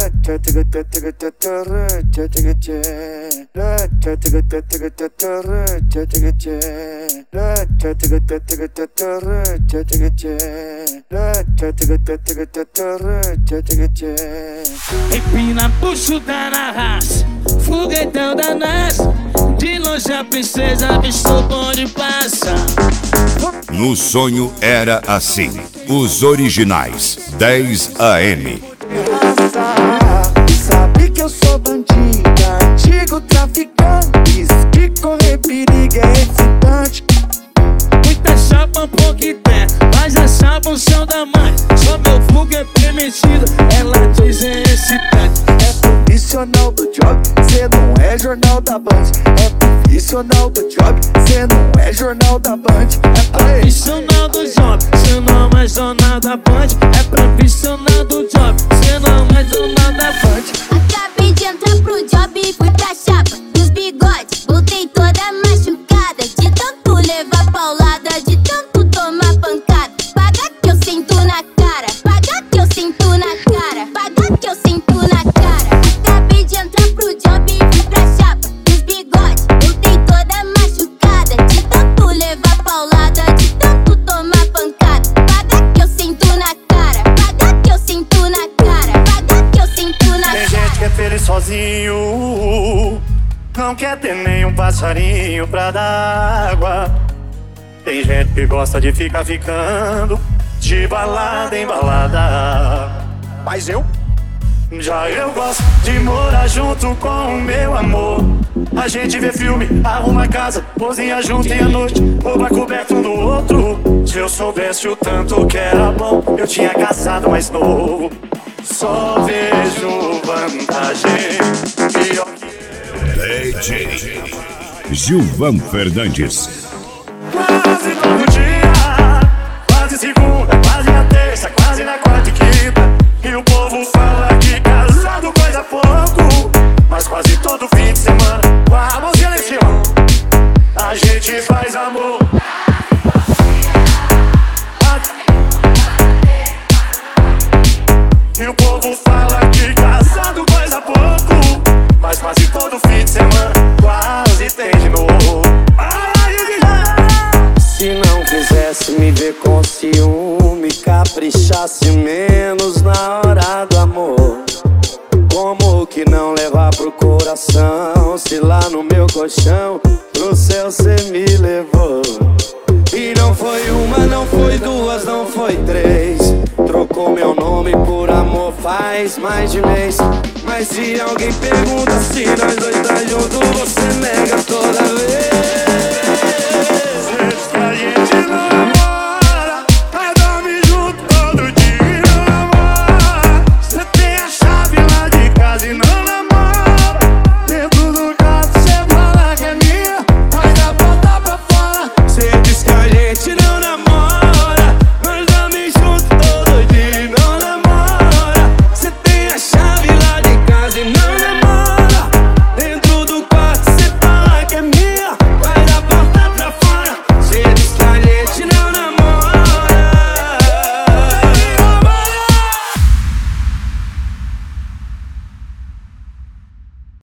Empina puxo da na raça, foguetão da NASA. De longe a princesa avistou bonde passa. No sonho era assim. Os originais 10 AM. Sabe que eu sou bandida, antigo traficante. Que correr perigo é excitante. Muita chapa, pouco ideia, mas a chapa o chão da mãe. Só meu fogo é permitido, ela diz é excitante. É profissional do job, cê não é jornal da Band. É profissional do job, cê não é jornal da Band. É profissional do job, cê não é jornal da Band. É profissional do job, cê não é jornal da Band. Acabei de entrar pro job e fui pra chapa dos bigodes. Voltei toda machucada, de tanto levar paulada, de tanto tomar pancada. Paga que eu sinto na cara, paga que eu sinto na cara, paga que eu sinto na cara. Acabei de entrar pro job e fui pra chapa dos bigodes. Voltei toda machucada, de tanto levar paulada, de tanto tomar pancada. Paga que eu sinto na cara, paga que eu sinto na cara, paga que eu sinto na cara. Tem gente que é feliz sozinho, não quer ter nenhum passarinho pra dar água. Tem gente que gosta de ficar ficando de balada em balada. Mas eu gosto de morar junto com o meu amor. A gente vê filme, arruma casa, cozinha junto e à noite rouba coberto um do outro. Se eu soubesse o tanto que era bom, eu tinha casado mais novo. Só vejo vantagem, pior que DJ Gilvan Fernandes. quase todo dia, quase segunda, quase na terça, quase na quarta e quinta. E o povo fala que casado coisa pouco, mas quase todo fim de semana, com a mãozinha lá em cima, a gente faz amor. E o povo fala que casado coisa pouco, mas quase todo fim de semana quase tem de novo. Se não quisesse me ver com ciúme, caprichasse menos na hora do amor. Como que não levar pro coração, se lá no meu colchão pro céu cê me levou? E não foi uma, não foi duas, não foi três. Trocou meu nome por amor faz mais de mês. Mas se alguém pergunta se nós dois tá junto, você nega toda vez. Diz que a gente não namora.